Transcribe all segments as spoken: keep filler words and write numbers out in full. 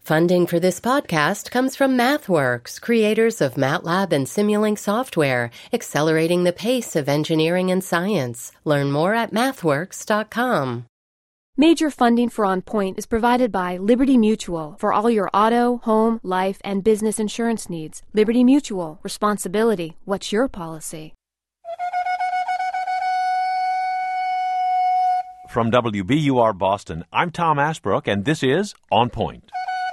Funding for this podcast comes from MathWorks, creators of MATLAB and Simulink software, accelerating the pace of engineering and science. Learn more at mathworks dot com. Major funding for On Point is provided by Liberty Mutual for all your auto, home, life, and business insurance needs. Liberty Mutual. Responsibility. What's your policy? From W B U R Boston, I'm Tom Asbrook, and this is On Point.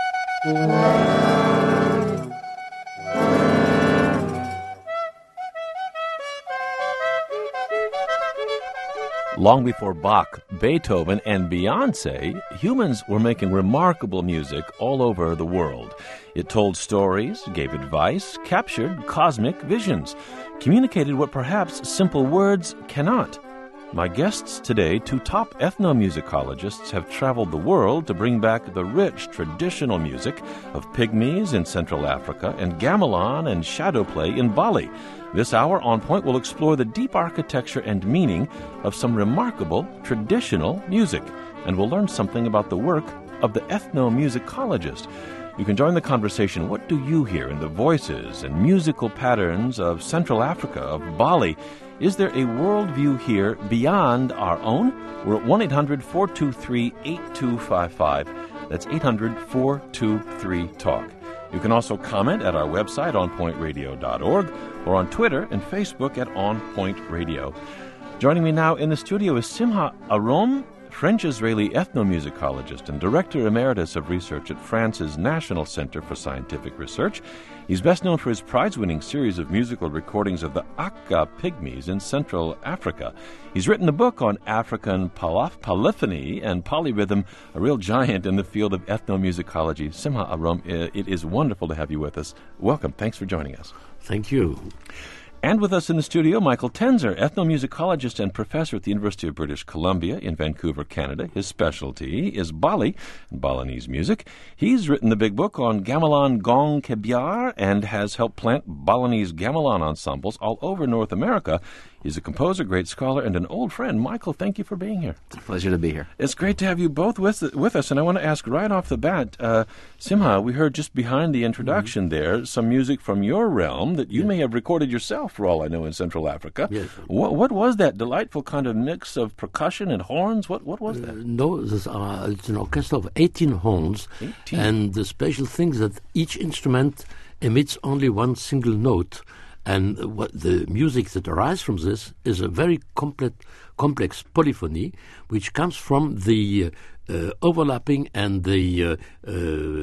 Long before Bach, Beethoven, and Beyoncé, humans were making remarkable music all over the world. It told stories, gave advice, captured cosmic visions, communicated what perhaps simple words cannot. My guests today, two top ethnomusicologists, have traveled the world to bring back the rich traditional music of Pygmies in Central Africa and gamelan and shadow play in Bali. This hour, On Point, will explore the deep architecture and meaning of some remarkable traditional music, and we'll learn something about the work of the ethnomusicologist. You can join the conversation. What do you hear in the voices and musical patterns of Central Africa, of Bali? Is there a worldview here beyond our own? We're at one eight hundred four two three eight two five five. That's eight hundred four two three talk. You can also comment at our website, on point radio dot org, or on Twitter and Facebook at On Point Radio. Joining me now in the studio is Simha Arom, French-Israeli ethnomusicologist and Director Emeritus of Research at France's National Center for Scientific Research. He's best known for his prize-winning series of musical recordings of the Akka Pygmies in Central Africa. He's written a book on African poly- polyphony and polyrhythm, a real giant in the field of ethnomusicology. Simha Arom, it is wonderful to have you with us. Welcome. Thanks for joining us. Thank you. And with us in the studio, Michael Tenzer, ethnomusicologist and professor at the University of British Columbia in Vancouver, Canada. His specialty is Bali and Balinese music. He's written the big book on gamelan gong kebyar and has helped plant Balinese gamelan ensembles all over North America. He's a composer, great scholar, and an old friend. Michael, thank you for being here. It's a pleasure to be here. It's great to have you both with with us, and I want to ask right off the bat, uh, Simha, we heard just behind the introduction mm-hmm. there some music from your realm that you yes. may have recorded yourself, for all I know, in Central Africa. Yes. What, what was that delightful kind of mix of percussion and horns? What what was that? Uh, no, this, uh, it's an orchestra of eighteen horns, eighteen. And the special thing is that each instrument emits only one single note. And what the music that arises from this is a very complex, complex polyphony, which comes from the uh, uh, overlapping and the uh, uh,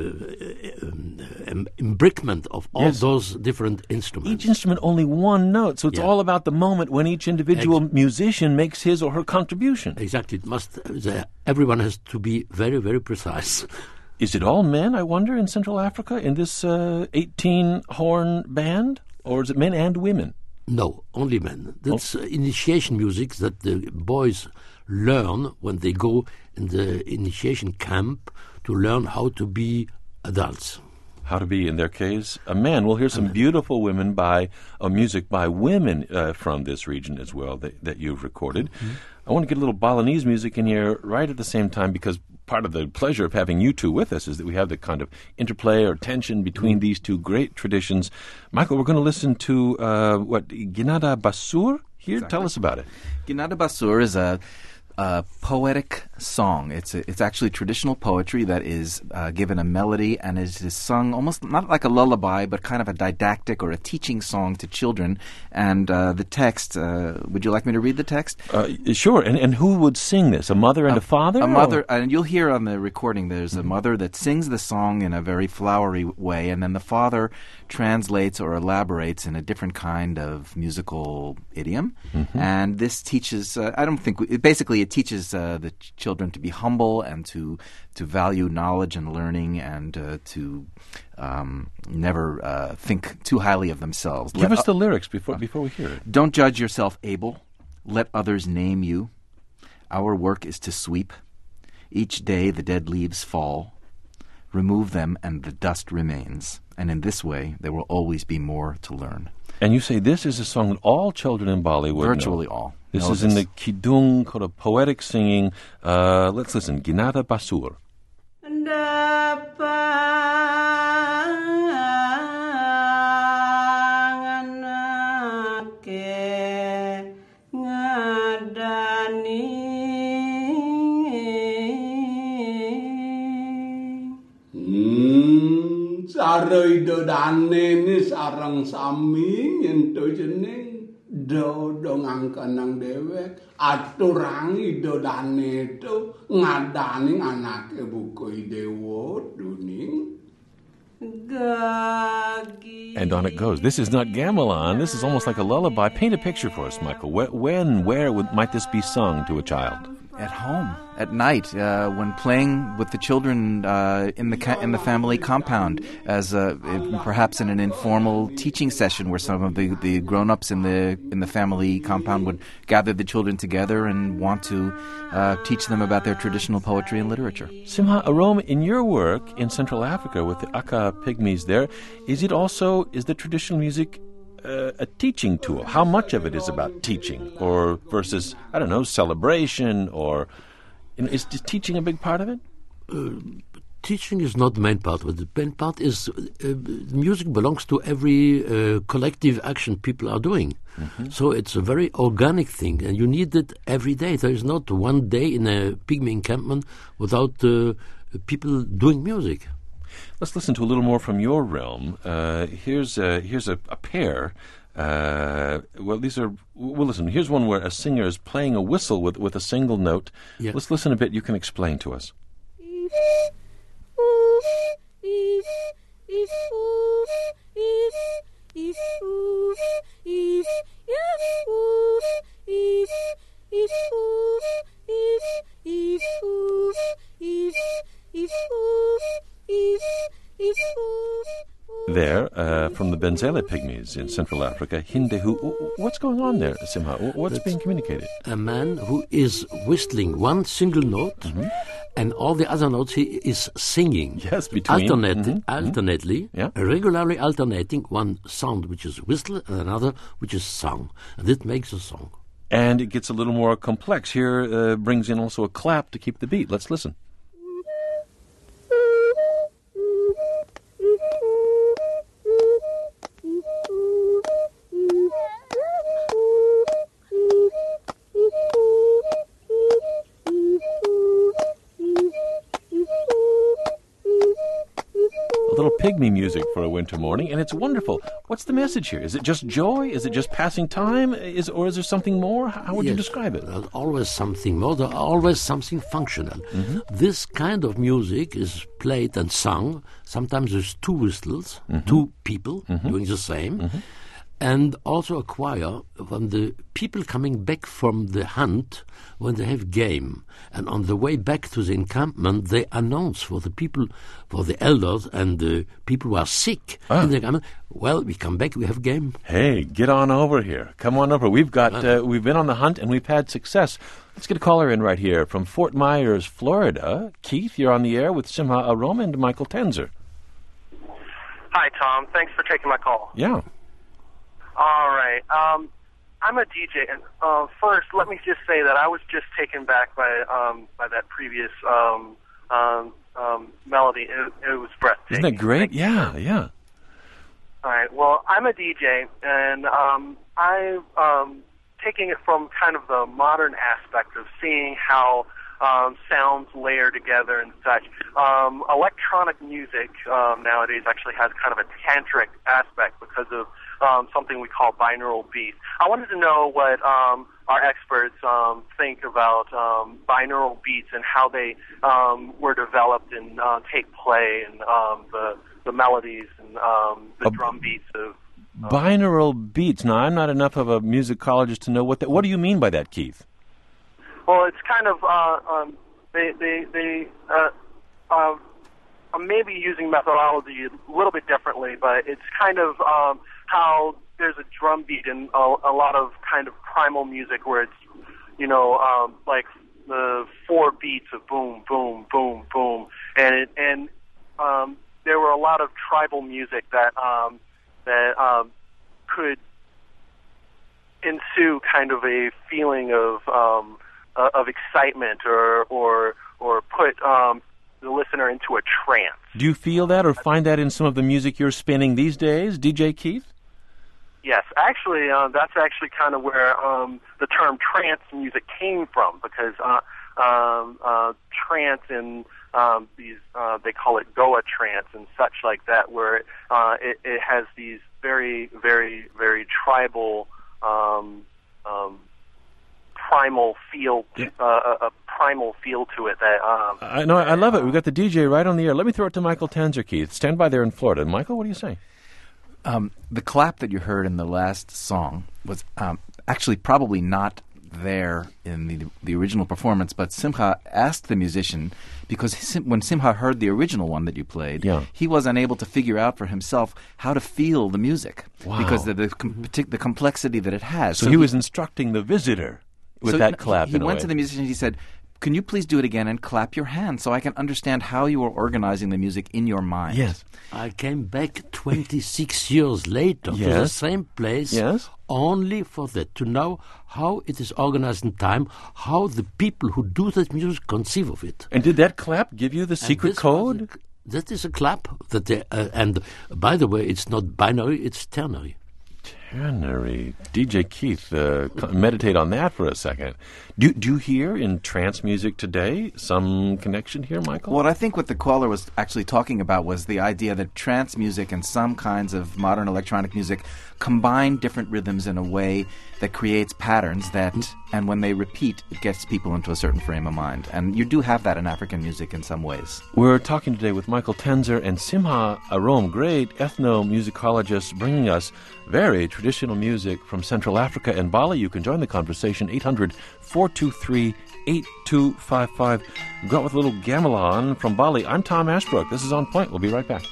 um, imbrickment of all yes. those different instruments. Each instrument only one note, so it's yeah. all about the moment when each individual Ex- musician makes his or her contribution. Exactly. It must. Uh, everyone has to be very, very precise. Is it all men, I wonder, in Central Africa, in this uh, eighteen-horn band? Or is it men and women? No, only men. That's oh. uh, initiation music that the boys learn when they go in the initiation camp to learn how to be adults. How to be, in their case, a man. We'll hear some Amen. beautiful women by uh, music by women uh, from this region as well that, that you've recorded. Mm-hmm. I want to get a little Balinese music in here right at the same time because part of the pleasure of having you two with us is that we have the kind of interplay or tension between mm-hmm. these two great traditions. Michael, we're going to listen to, uh, what, Ginada Basur here? Exactly. Tell us about it. Ginada Basur is a Uh, poetic song. It's a, it's actually traditional poetry that is uh, given a melody and is, is sung almost not like a lullaby, but kind of a didactic or a teaching song to children. And uh, the text, uh, would you like me to read the text? Uh, sure. And and who would sing this? A mother and a, a father? A mother, or? And you'll hear on the recording there's mm-hmm. a mother that sings the song in a very flowery way, and then the father translates or elaborates in a different kind of musical idiom. Mm-hmm. And this teaches, uh, I don't think, it basically it teaches uh, the ch- children to be humble and to to value knowledge and learning and uh, to um, never uh, think too highly of themselves. Give Let us the uh, lyrics before before we hear it. Don't judge yourself able. Let others name you. Our work is to sweep. Each day the dead leaves fall. Remove them and the dust remains. And in this way, there will always be more to learn. And you say this is a song that all children in Bali would Virtually know. all. This know is this. in the Kidung, kind of poetic singing. Uh, let's listen. Ginada Basur. Ndapa Saroi do dane ni sarang sami nyento jeneng do dongang kanang dewek aturangi do dane to ngadani anake bukoi dewo duning. And on it goes. This is not gamelan. This is almost like a lullaby. Paint a picture for us, Michael. When, where would, might this be sung to a child? At home, at night, uh, when playing with the children uh, in the ca- in the family compound, as a, perhaps in an informal teaching session where some of the, the grown-ups in the in the family compound would gather the children together and want to uh, teach them about their traditional poetry and literature. Simha Arom, in your work in Central Africa with the Aka Pygmies there, is it also, is the traditional music Uh, a teaching tool? How much of it is about teaching, or versus, I don't know, celebration, or you know, is, is teaching a big part of it? Uh, teaching is not the main part of it. The main part is uh, music belongs to every uh, collective action people are doing. Mm-hmm. So it's a very organic thing, and you need it every day. There is not one day in a pygmy encampment without uh, people doing music. Let's listen to a little more from your realm. Uh, here's a, here's a, a pair. Uh, well, these are. Well, listen. Here's one where a singer is playing a whistle with with a single note. Yeah. Let's listen a bit. You can explain to us. There, uh, from the Benzele Pygmies in Central Africa, Hindehu. What's going on there, Simha? What's That's being communicated? A man who is whistling one single note, mm-hmm. and all the other notes he is singing. Yes, between. Alternate, mm-hmm. Alternately, yeah. regularly alternating one sound which is whistle and another which is sung. And that makes a song. And it gets a little more complex. Here uh, brings in also a clap to keep the beat. Let's listen. Pygmy music for a winter morning, and it's wonderful. What's the message here? Is it just joy? Is it just passing time? Is or is there something more? How would yes, you describe it? There's always something more. There's always something functional. Mm-hmm. This kind of music is played and sung. Sometimes there's two whistles, mm-hmm. two people mm-hmm. doing the same. Mm-hmm. And also a choir when the people coming back from the hunt, when they have game. And on the way back to the encampment, they announce for the people, for the elders and the people who are sick ah. in the encampment, well, we come back, we have game. Hey, get on over here. Come on over. We've got, uh, we've been on the hunt and we've had success. Let's get a caller in right here from Fort Myers, Florida. Keith, you're on the air with Simha Arom and Michael Tenzer. Hi, Tom. Thanks for taking my call. Yeah. All right. Um, I'm a D J, and uh, first, let me just say that I was just taken back by um, by that previous um, um, um, melody. It, it was breathtaking. Isn't that great? Yeah, yeah. All right. Well, I'm a D J, and um, I'm um, taking it from kind of the modern aspect of seeing how um, sounds layer together and such. Um, electronic music um, nowadays actually has kind of a tantric aspect because of Um, something we call binaural beats. I wanted to know what um, our experts um, think about um, binaural beats and how they um, were developed and uh, take play, and um, the the melodies and um, the uh, drum beats of uh, binaural beats. Now, I'm not enough of a musicologist to know what that. What do you mean by that, Keith? Well, it's kind of uh, um, they they they. Uh, uh, I'm maybe using methodology a little bit differently, but it's kind of um, how there's a drum beat in a, a lot of kind of primal music where it's, you know, um, like the four beats of boom, boom, boom, boom, and it, and um, there were a lot of tribal music that um, that um, could ensue kind of a feeling of um, uh, of excitement or or or put um, the listener into a trance. Do you feel that or find that in some of the music you're spinning these days, D J Keith? Yes, actually, uh, that's actually kind of where um, the term trance music came from, because uh, um, uh, trance in um, these uh, they call it Goa trance and such like that, where uh, it, it has these very, very, very tribal, um, um, primal feel, yeah. uh, a, a primal feel to it. That um, I know, I love it. We've got the D J right on the air. Let me throw it to Michael Tenzer, Keith. Stand by there in Florida. Michael, what do you say? Um, the clap that you heard in the last song was um, actually probably not there in the the original performance, but Simcha asked the musician, because Sim, when Simcha heard the original one that you played, yeah. he was unable to figure out for himself how to feel the music wow. because of the, com- the complexity that it has. So, so he, he was instructing the visitor with so that clap. He, he in a went way. to the musician and he said, "Can you please do it again and clap your hands so I can understand how you are organizing the music in your mind?" Yes. I came back twenty-six years later yes. to the same place yes. only for that, to know how it is organized in time, how the people who do that music conceive of it. And did that clap give you the secret code? A, that is a clap. That they, uh, and by the way, it's not binary, it's ternary. Ternary. D J Keith, uh, meditate on that for a second. Do, do you hear in trance music today some connection here, Michael? Well, I think what the caller was actually talking about was the idea that trance music and some kinds of modern electronic music combine different rhythms in a way that creates patterns that, and when they repeat, it gets people into a certain frame of mind. And you do have that in African music in some ways. We're talking today with Michael Tenzer and Simcha Arom, great ethnomusicologists, bringing us very traditional music from Central Africa and Bali. You can join the conversation, eight hundred, four two three, eight two five five. We've got with a little gamelan from Bali. I'm Tom Ashbrook. This is On Point. We'll be right back.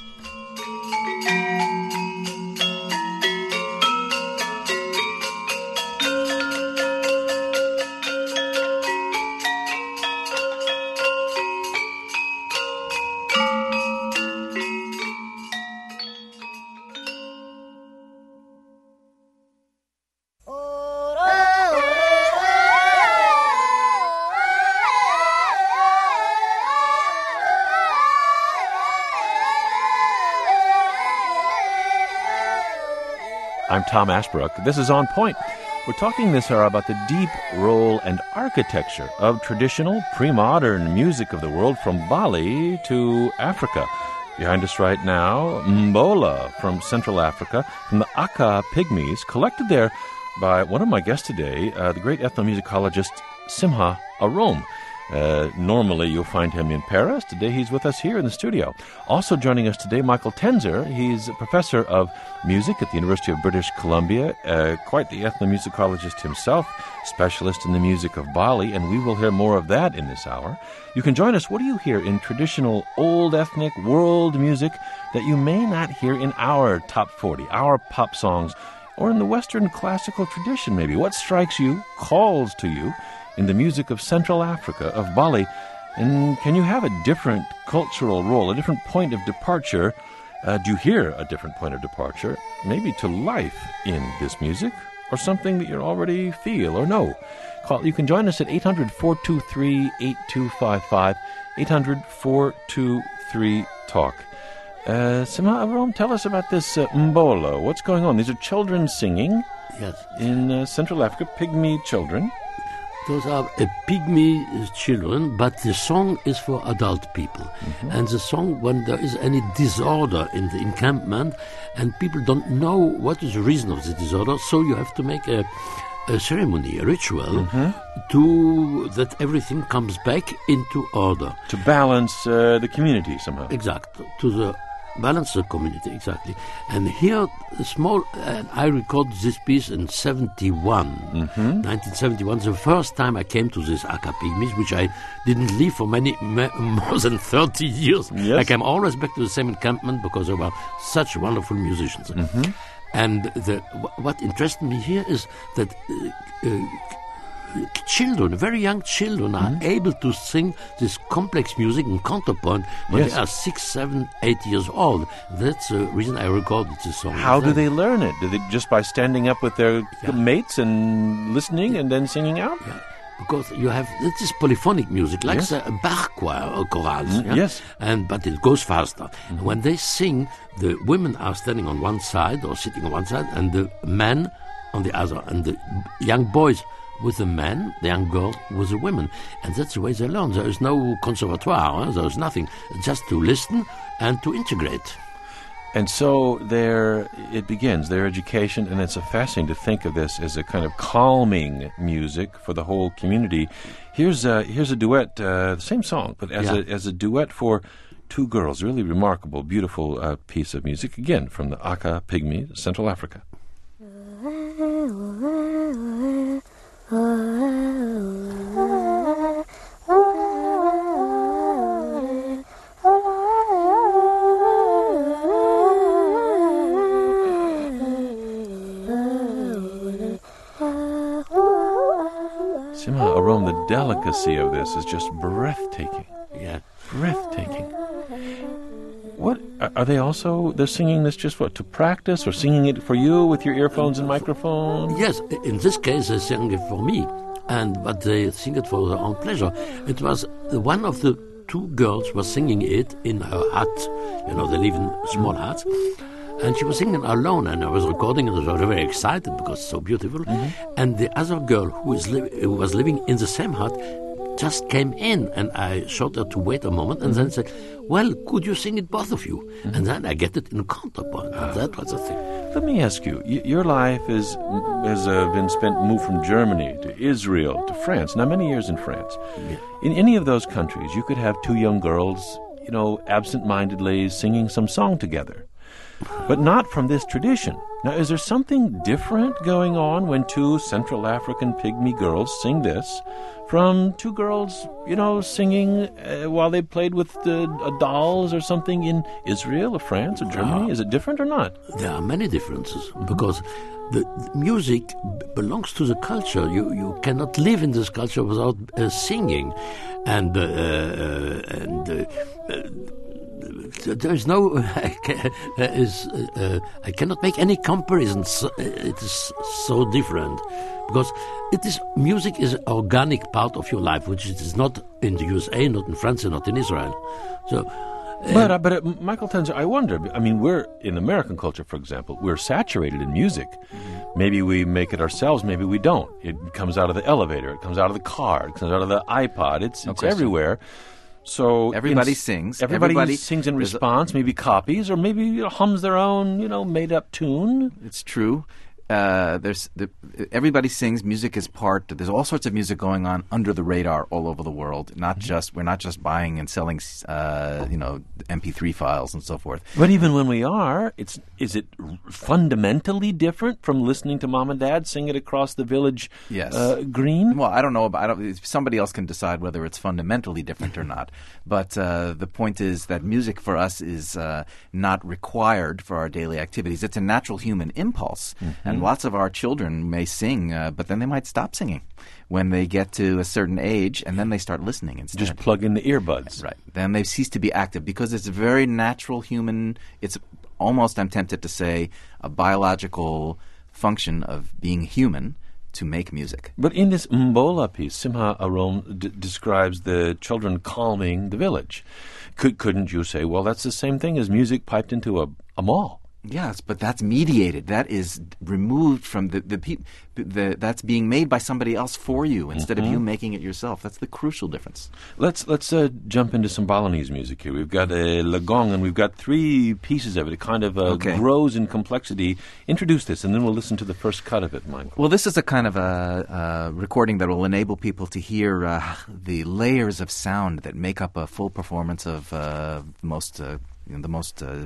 I'm Tom Ashbrook. This is On Point. We're talking this hour about the deep role and architecture of traditional, pre-modern music of the world from Bali to Africa. Behind us right now, Mbola from Central Africa, from the Aka Pygmies, collected there by one of my guests today, uh, the great ethnomusicologist Simcha Arom. Uh, normally you'll find him in Paris. Today he's with us here in the studio. Also joining us today, Michael Tenzer. He's a professor of music at the University of British Columbia, uh, quite the ethnomusicologist himself, specialist in the music of Bali, and we will hear more of that in this hour. You can join us. What do you hear in traditional old ethnic world music that you may not hear in our top forty, our pop songs, or in the Western classical tradition maybe? What strikes you, calls to you, in the music of Central Africa, of Bali? And can you have a different cultural role, a different point of departure? Uh, do you hear a different point of departure, maybe to life in this music, or something that you already feel or know? Call, you can join us at eight hundred, four two three, eight two five five, eight hundred, four two three, talk. Uh, Simcha Arom, tell us about this uh, Mbola. What's going on? These are children singing yes. in uh, Central Africa, pygmy children. Those are uh, pygmy children, but the song is for adult people. Mm-hmm. And the song, when there is any disorder in the encampment, and people don't know what is the reason of the disorder, so you have to make a, a ceremony, a ritual, mm-hmm. to that everything comes back into order. To balance uh, the community somehow. Exactly. To the balance the community, exactly. And here, a small, uh, I recorded this piece in seventy-one, mm-hmm. nineteen seventy-one, the first time I came to this Aka Pygmies, which I didn't leave for many, ma- more than thirty years. Yes. I came always back to the same encampment because they were such wonderful musicians. Mm-hmm. And the, w- what interested me here is that uh, uh, children, very young children, are mm-hmm. able to sing this complex music in counterpoint when yes. they are six, seven, eight years old. That's the reason I recorded this song. How do they learn it? Do they just by standing up with their yeah. mates and listening yeah. and then singing out? Yeah. Because you have, this is polyphonic music, like yes. a Bach choir or chorals. Mm, yeah? Yes. And, but it goes faster. Mm-hmm. When they sing, the women are standing on one side or sitting on one side, and the men on the other. And the young boys with the men, the young girl with the women. And that's the way they learn. There is no conservatoire, huh? There is nothing. Just to listen and to integrate. And so there it begins, their education, and it's a fascinating to think of this as a kind of calming music for the whole community. Here's a, here's a duet, uh, the same song, but as, yeah. a, as a duet for two girls. Really remarkable, beautiful uh, piece of music, again, from the Aka Pygmy, Central Africa. Sima Arom, the delicacy of this is just breathtaking. Yeah, breathtaking. What are they also? They're singing this just what, to practice, or singing it for you with your earphones and microphone? Yes, in this case they sing it for me, and but they sing it for their own pleasure. It was one of the two girls was singing it in her hut. You know, they live in small huts. And she was singing alone, and I was recording, and I was very excited because it's so beautiful. Mm-hmm. And the other girl who, is li- who was living in the same hut just came in, and I showed her to wait a moment, and then said, well, could you sing it, both of you? Mm-hmm. And then I get it in counterpoint, and that was the thing. Let me ask you, y- your life is, has uh, been spent, moved from Germany to Israel to France, now many years in France. Yeah. In any of those countries, you could have two young girls, you know, absent-mindedly singing some song together. But not from this tradition. Now, is there something different going on when two Central African pygmy girls sing this from two girls, you know, singing uh, while they played with uh, uh, dolls or something in Israel or France or Germany? Uh, is it different or not? There are many differences because the, the music b- belongs to the culture. You you cannot live in this culture without uh, singing, and uh, uh, and. Uh, uh, There is no, uh, is, uh, I cannot make any comparisons. It is so different because it is music is an organic part of your life, which it is not in the U S A, not in France, and not in Israel. So, uh, but uh, but uh, Michael Tenzer, I wonder. I mean, we're in American culture, for example, we're saturated in music. Mm-hmm. Maybe we make it ourselves, maybe we don't. It comes out of the elevator, it comes out of the car, it comes out of the iPod. It's it's no everywhere. So everybody in, sings. Everybody, everybody sings in response, maybe copies, or maybe you know, hums their own, you know, made-up tune. It's true. Uh, there's the, everybody sings. Music is part. There's all sorts of music going on under the radar all over the world. Not mm-hmm. just we're not just buying and selling, uh, you know, M P three files and so forth. But even when we are, it's is it fundamentally different from listening to mom and dad sing it across the village yes. uh, green? Well, I don't know about. I don't, somebody else can decide whether it's fundamentally different or not. But uh, the point is that music for us is uh, not required for our daily activities. It's a natural human impulse. Mm-hmm. And lots of our children may sing, uh, but then they might stop singing when they get to a certain age, and then they start listening instead. Just plug in the earbuds. Right. Then they cease to be active because it's a very natural human, it's almost, I'm tempted to say, a biological function of being human to make music. But in this Mbola piece, Simha Arom d- describes the children calming the village. Could, couldn't you say, well, that's the same thing as music piped into a, a mall? Yes, but that's mediated. That is removed from the the, pe- the that's being made by somebody else for you instead mm-hmm. of you making it yourself. That's the crucial difference. Let's let's uh, jump into some Balinese music here. We've got a Lagong, and we've got three pieces of it. It kind of uh, okay. grows in complexity. Introduce this, and then we'll listen to the first cut of it, Michael. Well, this is a kind of a, a recording that will enable people to hear uh, the layers of sound that make up a full performance of uh, most uh, you know, the most. Uh,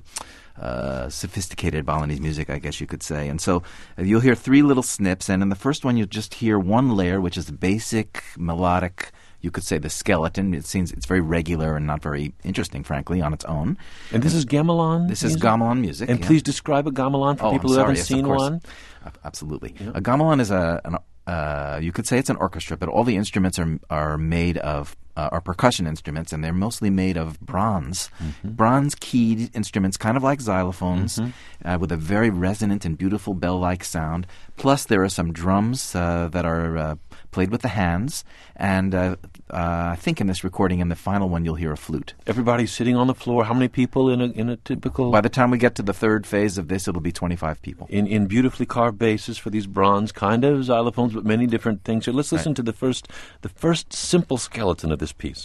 Uh, sophisticated Balinese music, I guess you could say. And so uh, you'll hear three little snips, and in the first one you'll just hear one layer, which is the basic melodic, you could say the skeleton. It seems it's very regular and not very interesting, frankly, on its own. And this is gamelan This music? is gamelan music. And yeah. please describe a gamelan for oh, people I'm who sorry. haven't yes, seen one. Uh, absolutely. Yeah. A gamelan is a, an, uh, you could say it's an orchestra, but all the instruments are are made of Uh, are percussion instruments, and they're mostly made of bronze, mm-hmm. bronze-keyed instruments, kind of like xylophones, mm-hmm. uh, with a very resonant and beautiful bell-like sound. Plus, there are some drums uh, that are uh, played with the hands, and uh, uh, I think in this recording, in the final one, you'll hear a flute. Everybody's sitting on the floor. How many people in a in a typical? By the time we get to the third phase of this, it'll be twenty-five people. In in beautifully carved bases for these bronze kind of xylophones, but many different things. So let's listen Right. to the first the first simple skeleton of this piece.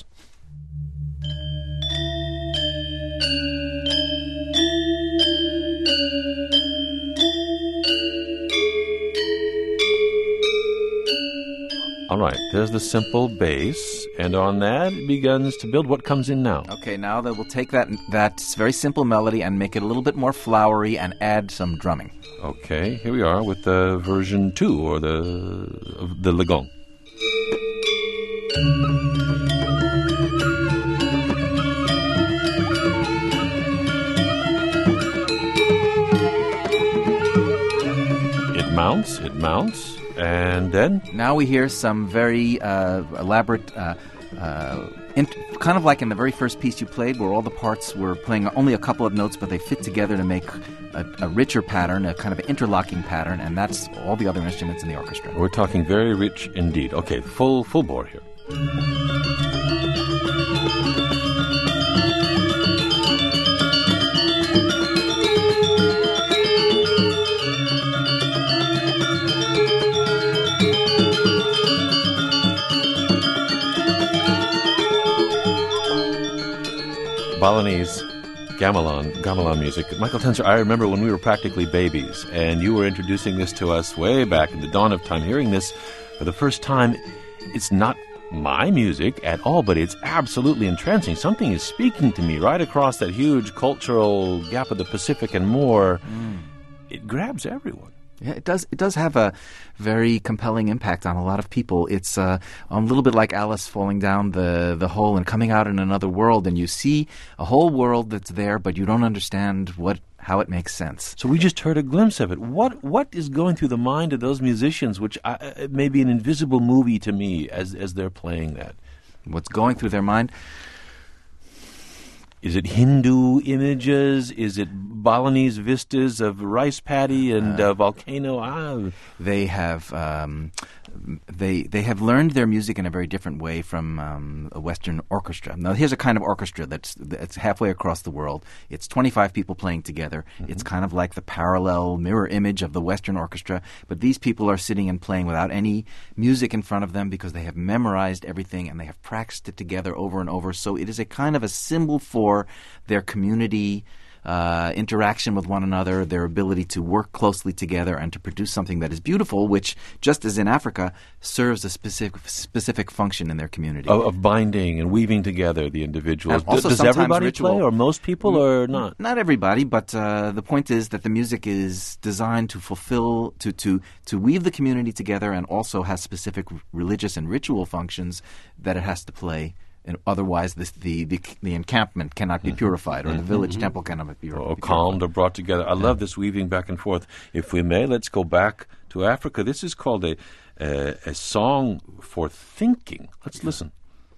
All right, there's the simple bass, and on that it begins to build. What comes in now? Okay, now that we'll take that that very simple melody and make it a little bit more flowery and add some drumming. Okay, here we are with the version two, or the of the Legong. It mounts, it mounts, and then Now we hear some very uh, elaborate, uh, uh, in, kind of like in the very first piece you played, where all the parts were playing only a couple of notes, but they fit together to make a, a richer pattern, a kind of interlocking pattern, and that's all the other instruments in the orchestra. we're talking very rich indeed. Okay, full full bore here. Balinese gamelan, gamelan music. Michael Tenzer, I remember when we were practically babies, and you were introducing this to us way back in the dawn of time, hearing this for the first time. It's not my music at all, but it's absolutely entrancing. Something is speaking to me right across that huge cultural gap of the Pacific and more. Mm. It grabs everyone. Yeah, it does. It does have a very compelling impact on a lot of people. It's uh, a little bit like Alice falling down the, the hole and coming out in another world, and you see a whole world that's there, but you don't understand what how it makes sense. So we just heard a glimpse of it. What what is going through the mind of those musicians, which I, it may be an invisible movie to me as as they're playing that? What's going through their mind? Is it Hindu images? Is it Balinese vistas of rice paddy and uh, uh, volcano? Ah. They have um, they they have learned their music in a very different way from um, a Western orchestra. Now, here's a kind of orchestra that's that's halfway across the world. It's twenty-five people playing together. Mm-hmm. It's kind of like the parallel mirror image of the Western orchestra. But these people are sitting and playing without any music in front of them because they have memorized everything and they have practiced it together over and over. So it is a kind of a symbol for their community uh, interaction with one another, their ability to work closely together and to produce something that is beautiful, which, just as in Africa, serves a specific specific function in their community. Of, of binding and weaving together the individuals. And also Does sometimes everybody ritual, play, or most people, or not? Not everybody, but uh, the point is that the music is designed to fulfill, to, to, to weave the community together, and also has specific religious and ritual functions that it has to play. And otherwise, this, the, the the encampment cannot be purified, or the village mm-hmm. temple cannot be, or, be or calmed or brought together. I yeah. love this weaving back and forth. If we may, let's go back to Africa. This is called a a, a song for thinking. Let's listen.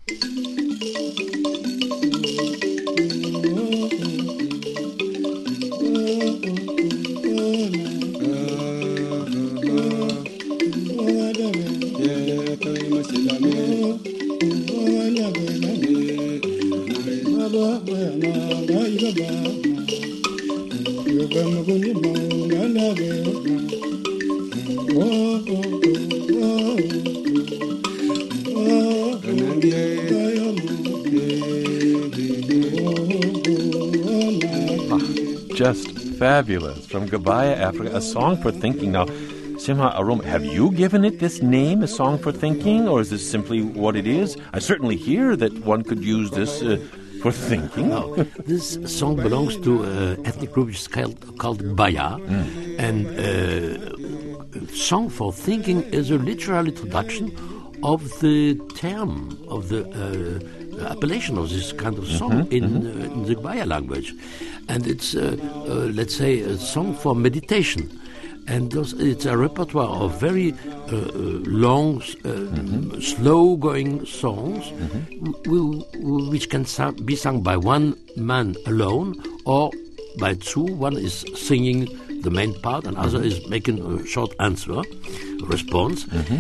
Just fabulous. From Gabaya, Africa, a song for thinking. Now, Simha Aroma, have you given it this name, a song for thinking, or is this simply what it is? I certainly hear that one could use this uh, for thinking. No, this song belongs to an ethnic group which is called, called Baya, mm. and uh, song for thinking is a literal introduction of the term, of the uh, appellation of this kind of song mm-hmm, in, mm-hmm. uh, in the Baya language. And it's, uh, uh, let's say, a song for meditation. And those, it's a repertoire of very uh, long, uh, mm-hmm. slow-going songs, mm-hmm. w- w- which can sa- be sung by one man alone or by two. One is singing the main part, and mm-hmm. other is making a short answer, response. Mm-hmm.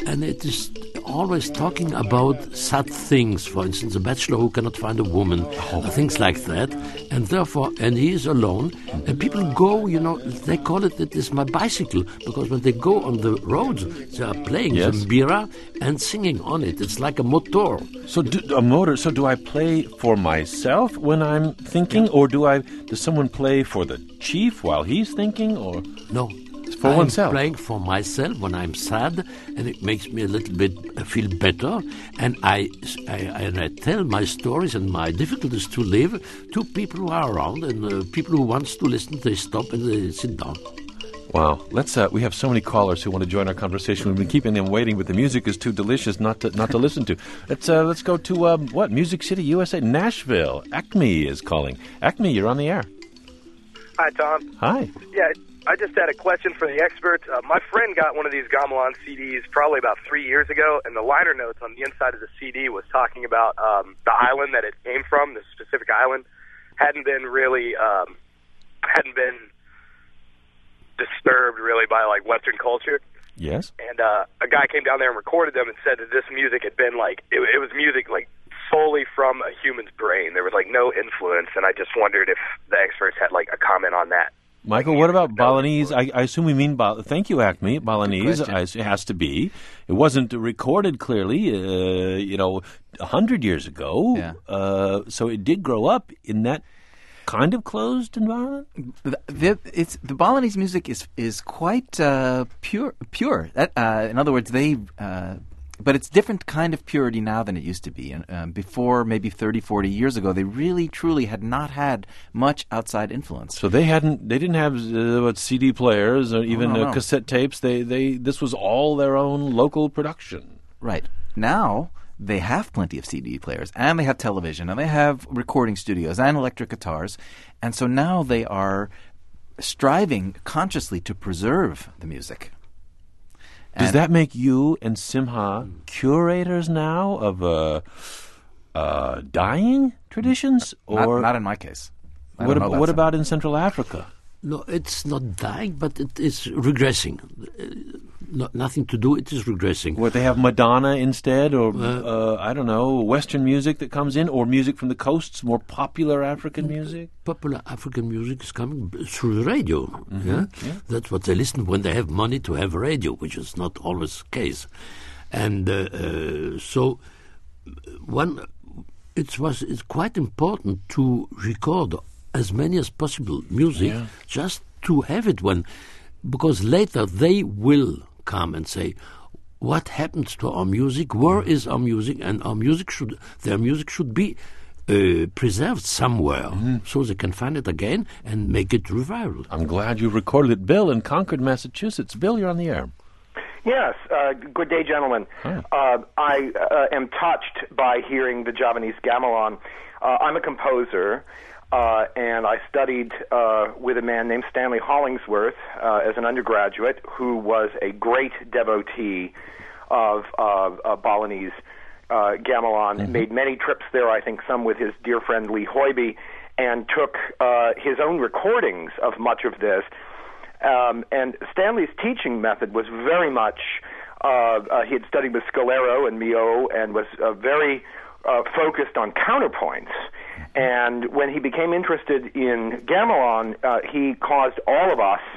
and it is always talking about sad things. For instance, a bachelor who cannot find a woman, oh. or things like that. And therefore, and he is alone. And people go, you know, they call it, it is my bicycle, because when they go on the roads, they are playing yes. Zambira and singing on it. It's like a motor. So do, a motor. So do I play for myself when I'm thinking, or do I? Does someone play for the chief while he's thinking, or no? For I'm oneself. Playing for myself when I'm sad, and it makes me a little bit uh, feel better. And I, I, and I tell my stories and my difficulties to live to people who are around, and uh, people who want to listen, they stop and they sit down. Wow, let's. Uh, we have so many callers who want to join our conversation. We've been keeping them waiting, but the music is too delicious not to not to listen to. Let's uh, let's go to um, what Music City, U S A, Nashville. Acme is calling. Acme, you're on the air. Hi, Tom. Hi. Yeah. I just had a question for the expert. Uh, my friend got one of these Gamelan C Ds probably about three years ago, and the liner notes on the inside of the C D was talking about um, the island that it came from, the specific island, hadn't been really, um, hadn't been disturbed really by like Western culture. Yes. And uh, a guy came down there and recorded them and said that this music had been like, it, it was music like solely from a human's brain. There was like no influence, and I just wondered if the experts had like a comment on that. Michael, what about Balinese? I, I assume we mean, ba- thank you, Acme. Balinese, it has to be. It wasn't recorded clearly, uh, you know, a hundred years ago. Yeah. Uh, so it did grow up in that kind of closed environment? The, the, it's, the Balinese music is is quite uh, pure. Pure. That, uh, in other words, they... Uh, But it's different kind of purity now than it used to be. And um, before, maybe thirty, forty years ago, they really, truly had not had much outside influence. So they hadn't, they didn't have uh, what C D players or even no, no, uh, no. cassette tapes. They, they, this was all their own local production. Right. Now they have plenty of C D players, and they have television, and they have recording studios and electric guitars, and so now they are striving consciously to preserve the music. Does And that make you and Simha curators now of uh, uh, dying traditions? Not, Or not in my case. I what, don't know ab- about what some. about in Central Africa? No, it's not dying, but it is regressing. Uh, no, nothing to do, it is regressing. What, they have Madonna instead, or, Uh, uh, I don't know, Western music that comes in, or music from the coasts, more popular African music? Popular African music is coming b- through the radio. Yeah? That's what they listen when they have money to have a radio, which is not always the case. And uh, uh, so one, it was it's quite important to record as many as possible music, Yeah. just to have it when, because later they will come and say, what happened to our music? Where is our music? And our music should, their music should be uh, preserved somewhere, Mm-hmm. so they can find it again and make it revival. I'm glad you recorded it. Bill in Concord, Massachusetts. Bill, you're on the air. Yes, uh, good day, gentlemen. Hi. Uh, I uh, am touched by hearing the Javanese gamelan. Uh, I'm a composer, uh, and I studied uh, with a man named Stanley Hollingsworth uh, as an undergraduate, who was a great devotee of uh, uh, Balinese uh, gamelan, Mm-hmm. made many trips there, I think some with his dear friend Lee Hoiby, and took uh, his own recordings of much of this. Um, and Stanley's teaching method was very much, uh, uh, he had studied with Scalero and Mio and was uh, very uh, focused on counterpoints. And when he became interested in gamelan, uh, he caused all of us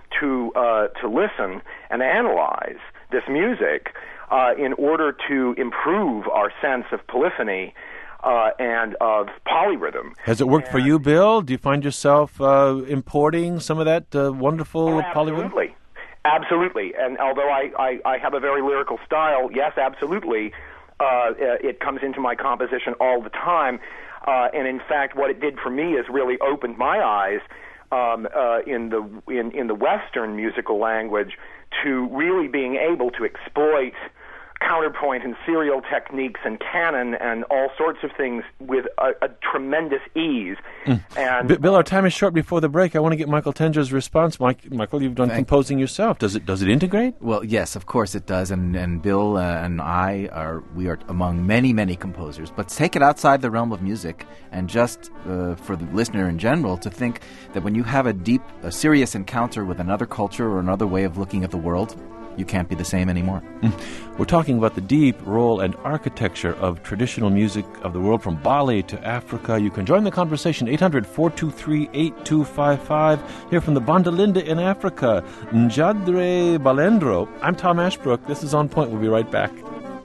to uh, to listen and analyze this music uh, in order to improve our sense of polyphony uh, and of polyrhythm. Has it worked for you, Bill? Do you find yourself uh, importing some of that uh, wonderful Oh, polyrhythm? absolutely. Absolutely. And although I, I, I have a very lyrical style, yes, absolutely, uh, it comes into my composition all the time. Uh, and in fact, what it did for me is really opened my eyes um, uh, in the in, in the Western musical language to really being able to exploit counterpoint and serial techniques and canon and all sorts of things with a, a tremendous ease. Mm. And B- Bill, our time is short. Before the break, I want to get Michael Tenger's response. Mike, Michael, you've done Thank- composing yourself. Does it does it integrate? Well, yes, of course it does, and and Bill uh, and I are we are among many many composers. But take it outside the realm of music, and just uh, for the listener in general to think that when you have a deep, a serious encounter with another culture or another way of looking at the world, you can't be the same anymore. We're talking about the deep role and architecture of traditional music of the world, from Bali to Africa. You can join the conversation, eight hundred, four two three, eight two five five. Here from the Banda Linda in Africa, Njadre Balendro. I'm Tom Ashbrook. This is On Point. We'll be right back.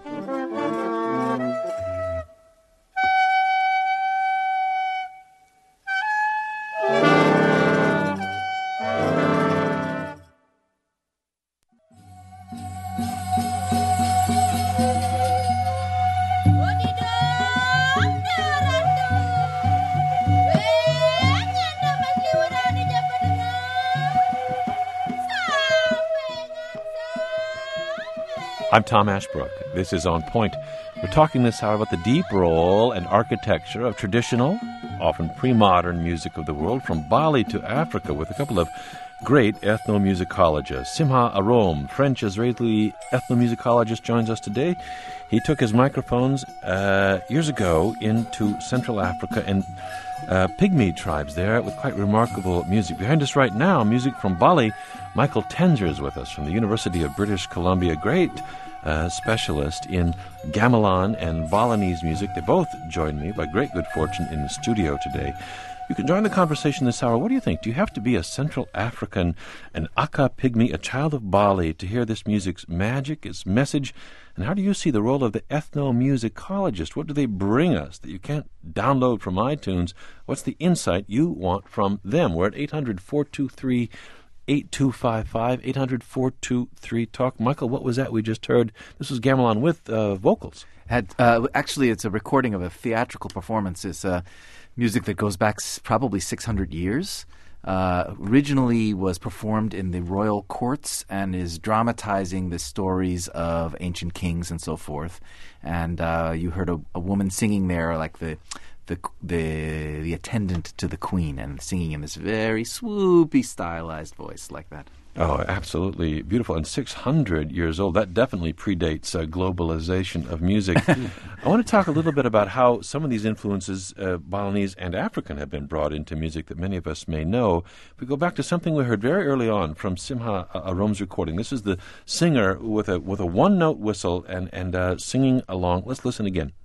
I'm Tom Ashbrook. This is On Point. We're talking this hour about the deep role and architecture of traditional, often pre-modern music of the world, from Bali to Africa, with a couple of great ethnomusicologists. Simha Arom, French-Israeli ethnomusicologist, joins us today. He took his microphones uh, years ago into Central Africa and uh, Pygmy tribes there with quite remarkable music. Behind us right now, music from Bali. Michael Tenzer is with us from the University of British Columbia. Great uh, specialist in gamelan and Balinese music. They both joined me by great good fortune in the studio today. You can join the conversation this hour. What do you think? Do you have to be a Central African, an Aka Pygmy, a child of Bali, to hear this music's magic, its message? And how do you see the role of the ethnomusicologist? What do they bring us that you can't download from iTunes? What's the insight you want from them? We're at eight hundred, four two three, eight two five five, eight hundred, four two three, talk. Michael, what was that we just heard? This was gamelan with uh, vocals. Had, uh, actually, it's a recording of a theatrical performance. It's uh, music that goes back s- probably six hundred years. Uh, originally was performed in the royal courts and is dramatizing the stories of ancient kings and so forth. And uh, you heard a, a woman singing there, like the the the the attendant to the queen, and singing in this very swoopy, stylized voice like that. Oh, absolutely beautiful. And six hundred years old. That definitely predates uh, globalization of music. I want to talk a little bit about how some of these influences, uh, Balinese and African, have been brought into music that many of us may know. If we go back to something we heard very early on from Simha Arom's recording. This is the singer with a with a one-note whistle and, and uh, singing along. Let's listen again.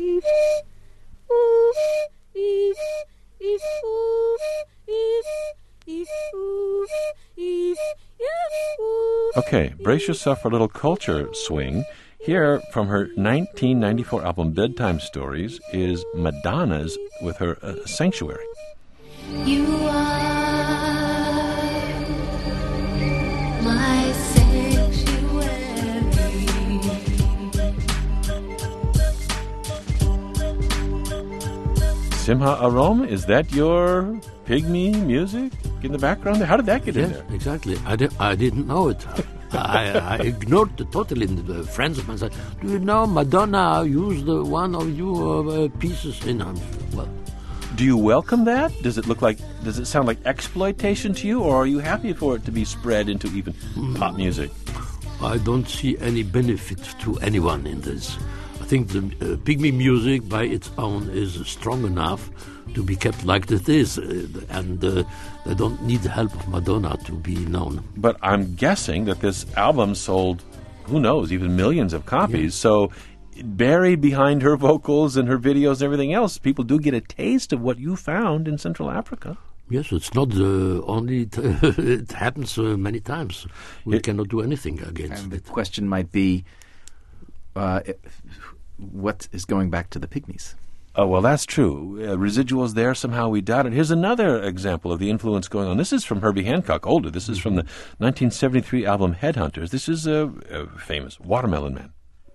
Okay, brace yourself for a little culture swing. Here, from her nineteen ninety-four album Bedtime Stories, is Madonna's with her uh, Sanctuary. You are my sanctuary. Simha Arom, is that your Pygmy music in the background there? How did that get yes, in there? Exactly. I, di- I didn't know it. I, I ignored it totally. The friends of mine said, "Do you know Madonna used uh, one of your uh, pieces in?" Um, well, do you welcome that? Does it look like? Does it sound like exploitation to you, or are you happy for it to be spread into even mm, pop music? I don't see any benefit to anyone in this. I think the uh, Pygmy music by its own is strong enough to be kept like it is, uh, and uh, they don't need the help of Madonna to be known. But I'm guessing that this album sold, who knows, even millions of copies. Yeah. So buried behind her vocals and her videos and everything else, people do get a taste of what you found in Central Africa. Yes, it's not the only... T- it happens uh, many times. We it, cannot do anything against and it. The question might be, uh, what is going back to the Pygmies? Oh, well, that's true. Uh, residuals there, somehow we doubt it. Here's another example of the influence going on. This is from Herbie Hancock, older. This is from the nineteen seventy-three album Headhunters. This is a, a famous Watermelon Man.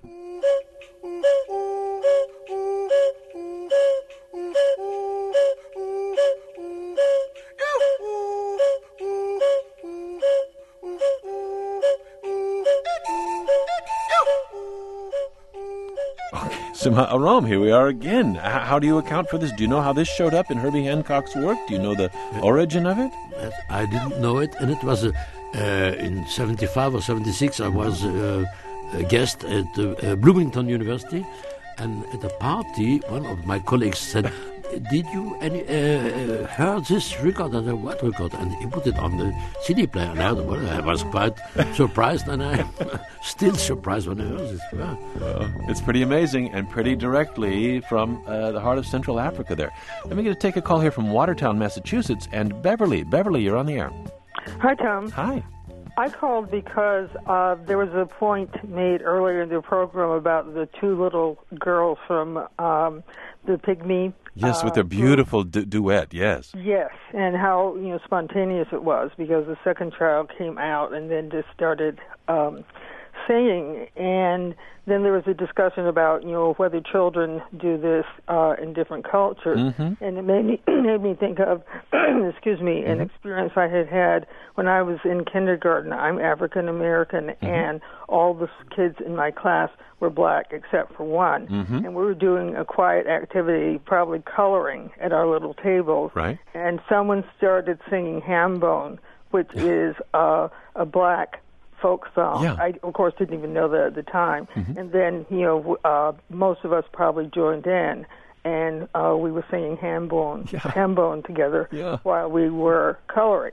Simha Arom, here we are again. H- how do you account for this? Do you know how this showed up in Herbie Hancock's work? Do you know the origin of it? I didn't know it, and it was uh, uh, in seventy-five or seventy-six. I was uh, a guest at uh, uh, Bloomington University, and at a party, one of my colleagues said, did you any uh, uh, heard this record and uh, what record? And he put it on the C D player. And I, well, I was quite surprised, and I'm still surprised when I heard this. Yeah. Well, it's pretty amazing and pretty directly from uh, the heart of Central Africa there. Let me get to take a call here from Watertown, Massachusetts, and Beverly. Beverly, you're on the air. Hi, Tom. Hi. I called because uh, there was a point made earlier in the program about the two little girls from um, the Pygmy. Yes, uh, with their beautiful du- duet, yes. Yes, and how you know spontaneous it was, because the second child came out and then just started um, singing, and then there was a discussion about you know whether children do this uh, in different cultures, Mm-hmm. and it made me made me think of excuse me an Mm-hmm. experience I had had when I was in kindergarten. I'm African American, Mm-hmm. and all the kids in my class were black except for one, Mm-hmm. and we were doing a quiet activity, probably coloring at our little tables, Right. and someone started singing Hambone, which is uh, a black folk song. Yeah. I, of course, didn't even know that at the time. Mm-hmm. And then, you know, uh, most of us probably joined in, and uh, we were singing Hambone, Yeah. Hambone together Yeah. while we were coloring.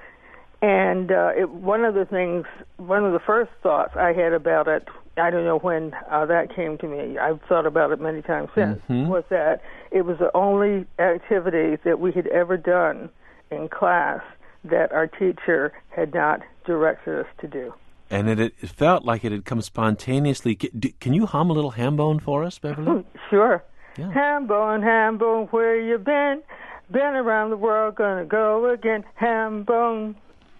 And uh, it, one of the things, one of the first thoughts I had about it, I don't know when uh, that came to me, I've thought about it many times since, Mhm. was that it was the only activity that we had ever done in class that our teacher had not directed us to do. And it, it felt like it had come spontaneously. Can, do, can you hum a little Hambone for us, Beverly? Sure. Yeah. Hambone, Hambone, where you been? Been around the world, gonna go again. Hambone,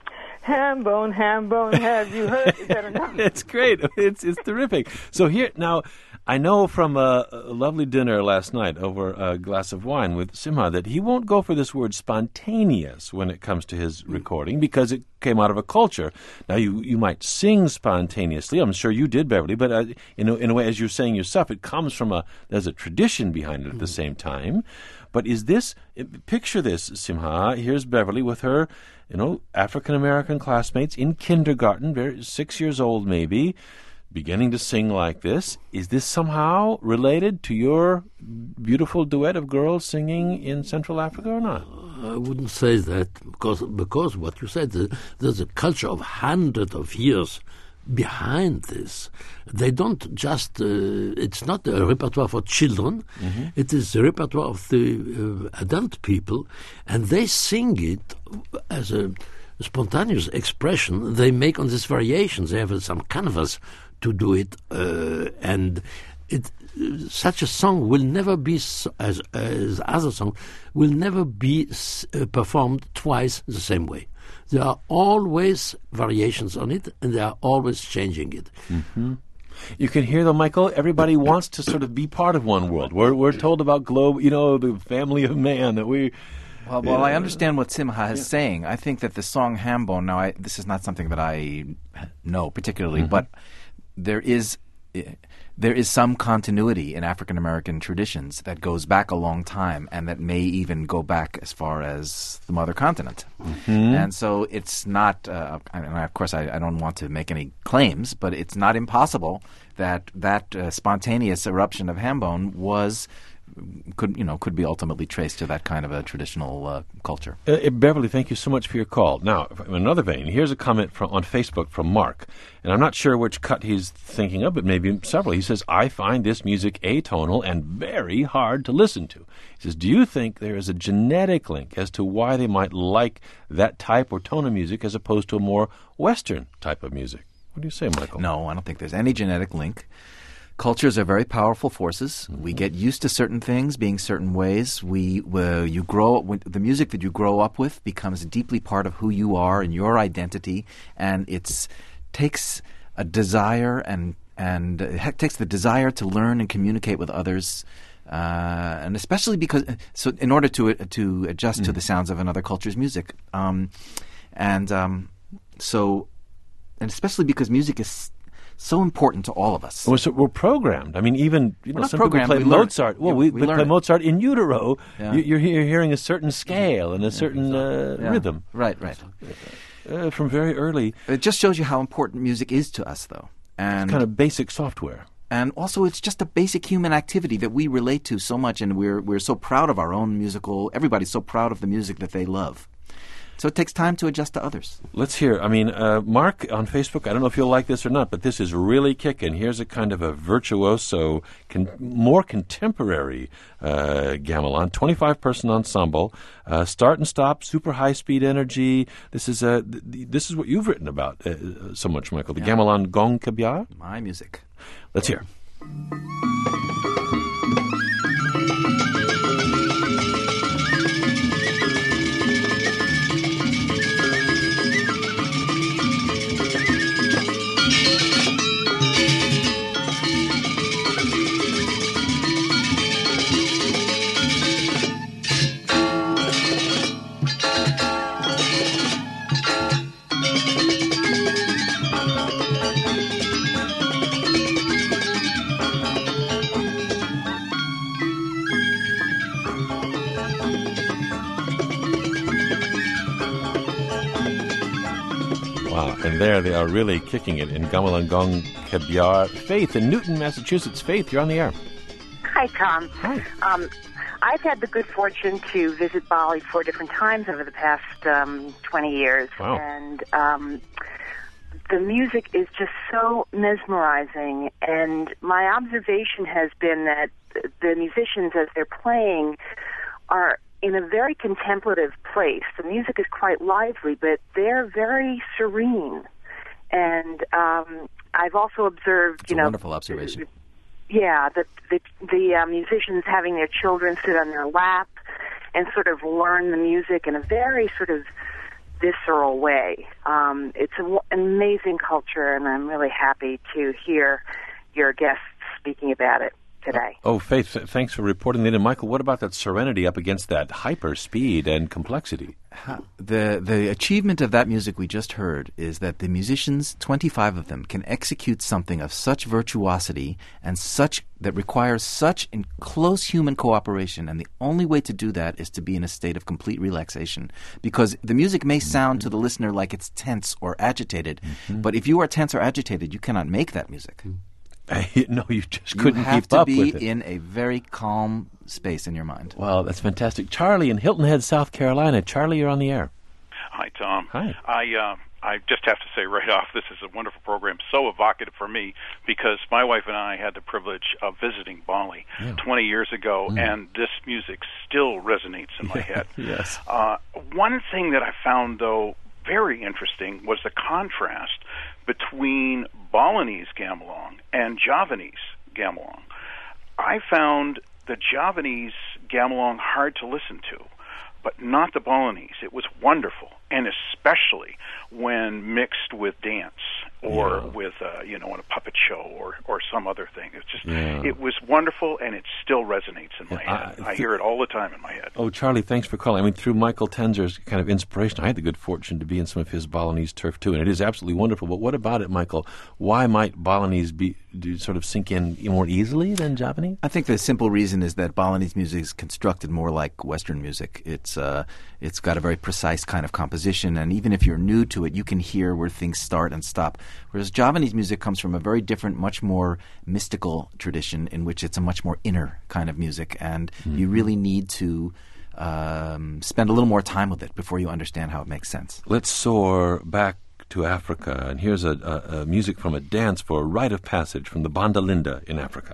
Hambone, Hambone, have you heard? Is that enough? It's great. It's it's terrific. So here now, I know from a, a lovely dinner last night over a glass of wine with Simha that he won't go for this word spontaneous when it comes to his recording because it came out of a culture. Now you you might sing spontaneously. I'm sure you did, Beverly, but uh, in a, in a way, as you're saying yourself, it comes from a there's a tradition behind it at the same time. But is this picture this, Simha? Here's Beverly with her, you know, African American classmates in kindergarten, very six years old maybe, beginning to sing like this. Is this somehow related to your beautiful duet of girls singing in Central Africa or not? I wouldn't say that because because what you said, uh, there's a culture of hundreds of years behind this. They don't just, uh, it's not a repertoire for children, mm-hmm. It is a repertoire of the uh, adult people, and they sing it as a spontaneous expression they make on these variations. They have some canvas to do it, uh, and it such a song will never be, so, as, as other songs, will never be uh, performed twice the same way. There are always variations on it, and they are always changing it. Mm-hmm. You can hear, though, Michael, everybody wants to sort of be part of one world. We're we're told about globe, you know, the family of man that we... Well, well, yeah. I understand what Simha is Yeah. saying. I think that the song Hambone, now I, this is not something that I know particularly, Mm-hmm. but there is... There is some continuity in African American traditions that goes back a long time and that may even go back as far as the mother continent. Mm-hmm. And so it's not, uh, and of course I, I don't want to make any claims, but it's not impossible that that uh, spontaneous eruption of Hambone was, could, you know, could be ultimately traced to that kind of a traditional uh, culture. Uh, Beverly, thank you so much for your call. Now, in another vein, here's a comment from, on Facebook from Mark, and I'm not sure which cut he's thinking of, but maybe several. He says, I find this music atonal and very hard to listen to. He says, do you think there is a genetic link as to why they might like that type or tone of music as opposed to a more Western type of music? What do you say, Michael? No, I don't think there's any genetic link. Cultures are very powerful forces. Mm-hmm. We get used to certain things being certain ways. We, uh, you grow when, the music that you grow up with becomes deeply part of who you are and your identity, and it's takes a desire and and uh, takes the desire to learn and communicate with others, uh, and especially because so in order to uh, to adjust mm-hmm. to the sounds of another culture's music, um, and um, so and especially because music is so important to all of us. Well, so we're programmed. I mean, even you we're know, not some people programmed, play we learn Mozart. it. Well, Yeah, we, we we learn play it. Mozart in utero. Yeah. You, you're, you're hearing a certain scale and a certain uh, Yeah. rhythm. Right, right. Uh, from very early. It just shows you how important music is to us, though. And Kind of basic software. And also, it's just a basic human activity that we relate to so much, and we're we're so proud of our own musical. Everybody's so proud of the music that they love. So it takes time to adjust to others. Let's hear. I mean, uh, Mark on Facebook, I don't know if you'll like this or not, but this is really kicking. Here's a kind of a virtuoso, con- more contemporary uh, gamelan, twenty-five person ensemble, uh, start and stop, super high-speed energy. This is uh, th- this is what you've written about uh, so much, Michael, the yeah. gamelan Gong Kebyar. My music. Let's hear. Wow, and there they are really kicking it in Gamelan Gong Kebyar. Faith in Newton, Massachusetts. Faith, you're on the air. Hi, Tom. Hi. Um, I've had the good fortune to visit Bali four different times over the past um, twenty years. Wow. And um, the music is just so mesmerizing. And my observation has been that the musicians, as they're playing, are in a very contemplative place. The music is quite lively, but they're very serene. And um, I've also observed, That's you a know, wonderful observation. Yeah, the the, the uh, musicians having their children sit on their lap and sort of learn the music in a very sort of visceral way. Um, it's a, an amazing culture, and I'm really happy to hear your guests speaking about it today. Oh, Faith, th- thanks for reporting that. And Michael, what about that serenity up against that hyper speed and complexity? The the achievement of that music we just heard is that the musicians, twenty-five of them, can execute something of such virtuosity and such that requires such in close human cooperation, and the only way to do that is to be in a state of complete relaxation. Because the music may sound mm-hmm. to the listener like it's tense or agitated, mm-hmm. but if you are tense or agitated, you cannot make that music. Mm-hmm. No, you just couldn't you have keep to up be with it. in a very calm space in your mind. Wow, that's fantastic. Charlie in Hilton Head, South Carolina. Charlie, you're on the air. Hi, Tom. Hi. I uh, I just have to say right off, this is a wonderful program, so evocative for me, because my wife and I had the privilege of visiting Bali yeah. twenty years ago, mm. and this music still resonates in my yeah. head. Yes. Uh, one thing that I found, though, very interesting was the contrast between Balinese gamelan and Javanese gamelan. I found the Javanese gamelan hard to listen to, but not the Balinese. It was wonderful, and especially when mixed with dance or yeah. with, uh, you know, in a puppet show or, or some other thing. It's just, yeah. it was wonderful, and it still resonates in my yeah, head. I, I hear it all the time in my head. Oh, Charlie, thanks for calling. I mean, through Michael Tenzer's kind of inspiration, I had the good fortune to be in some of his Balinese turf, too, and it is absolutely wonderful. But what about it, Michael? Why might Balinese be do sort of sink in more easily than Javanese? I think the simple reason is that Balinese music is constructed more like Western music. It's uh, it's got a very precise kind of composition, and even if you're new to it, you can hear where things start and stop. Whereas Javanese music comes from a very different, much more mystical tradition in which it's a much more inner kind of music, and mm-hmm. you really need to um, spend a little more time with it before you understand how it makes sense. Let's soar back to Africa, and here's a, a, a music from a dance for a rite of passage from the Banda Linda in Africa.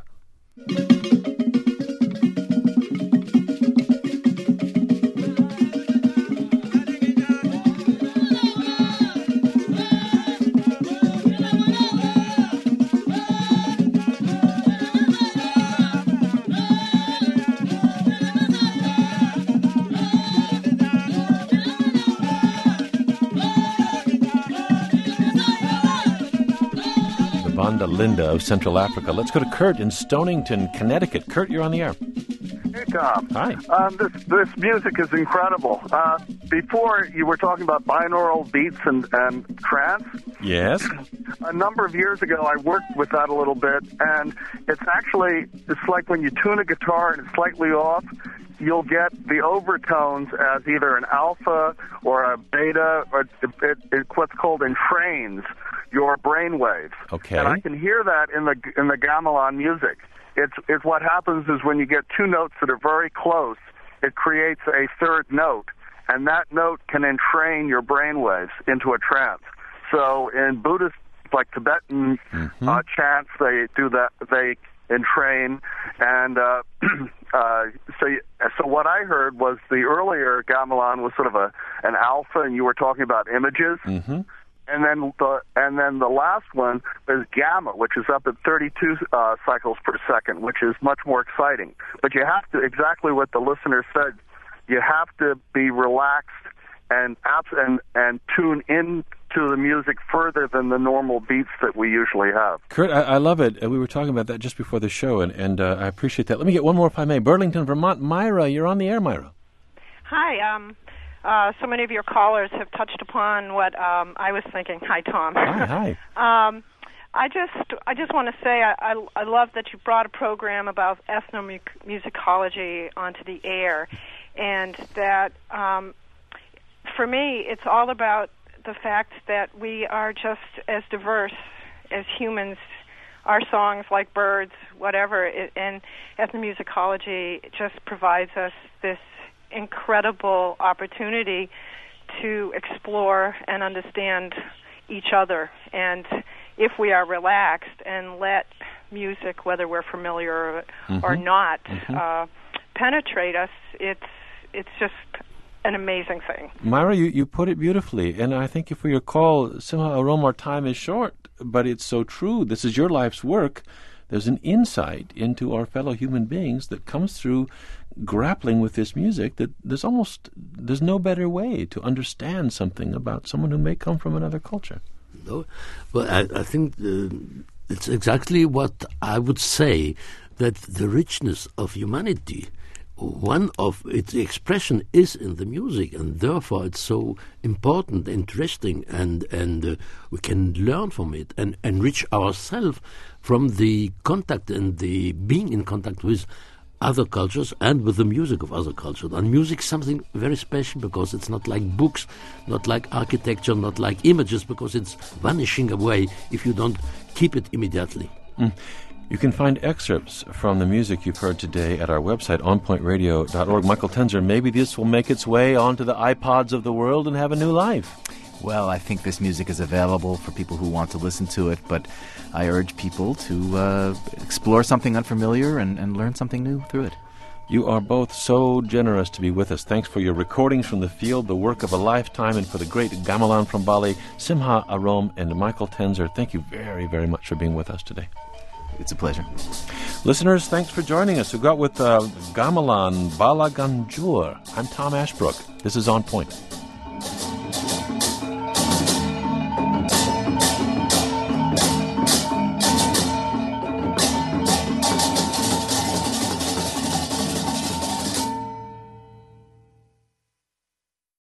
Banda Linda of Central Africa. Let's go to Kurt in Stonington, Connecticut. Kurt, you're on the air. Hey, Tom. Hi. Um, this this music is incredible. Uh, before, you were talking about binaural beats and, and trance. Yes. A number of years ago, I worked with that a little bit, and it's actually, it's like when you tune a guitar and it's slightly off, you'll get the overtones as either an alpha or a beta, or it, it, it, what's called entrains your brain waves. Okay. And I can hear that in the in the gamelan music. It's, it's what happens is when you get two notes that are very close, it creates a third note, and that note can entrain your brain waves into a trance. So in Buddhist, like Tibetan mm-hmm. uh, chants, they do that. They entrain, and uh, uh, so you, so what I heard was the earlier gamelan was sort of a an alpha, and you were talking about images. Mm-hmm. And then the and then the last one is gamma, which is up at thirty-two uh, cycles per second, which is much more exciting. But you have to, exactly what the listener said, you have to be relaxed and abs- and and tune in to the music further than the normal beats that we usually have. Kurt, I, I love it. Uh, we were talking about that just before the show, and, and uh, I appreciate that. Let me get one more if I may. Burlington, Vermont. Myra, you're on the air, Myra. Hi. Um, uh, so many of your callers have touched upon what um, I was thinking. Hi, Tom. Hi, hi. um, I just, I just want to say I, I, I love that you brought a program about ethnomusicology onto the air, and that um, for me, it's all about the fact that we are just as diverse as humans. Our songs, like birds, whatever, it, and ethnomusicology just provides us this incredible opportunity to explore and understand each other. And if we are relaxed and let music, whether we're familiar mm-hmm. or not, mm-hmm. uh, penetrate us, it's it's just an amazing thing. Myra, you, you put it beautifully, and I think if we recall, somehow, Arom, our time is short, but it's so true. This is your life's work. There's an insight into our fellow human beings that comes through grappling with this music that there's almost, there's no better way to understand something about someone who may come from another culture. No, well, I, I think uh, it's exactly what I would say, that the richness of humanity, one of its expression is in the music, and therefore it's so important, interesting, and and uh, we can learn from it and enrich ourselves from the contact and the being in contact with other cultures and with the music of other cultures. And music is something very special because it's not like books, not like architecture, not like images, because it's vanishing away if you don't keep it immediately. Mm. You can find excerpts from the music you've heard today at our website, on point radio dot org. Michael Tenzer, maybe this will make its way onto the iPods of the world and have a new life. Well, I think this music is available for people who want to listen to it, but I urge people to uh, explore something unfamiliar and, and learn something new through it. You are both so generous to be with us. Thanks for your recordings from the field, the work of a lifetime, and for the great gamelan from Bali, Simha Arom and Michael Tenzer. Thank you very, very much for being with us today. It's a pleasure. Listeners, thanks for joining us. We got with uh, Gamelan Bala Ganjur. I'm Tom Ashbrook. This is On Point.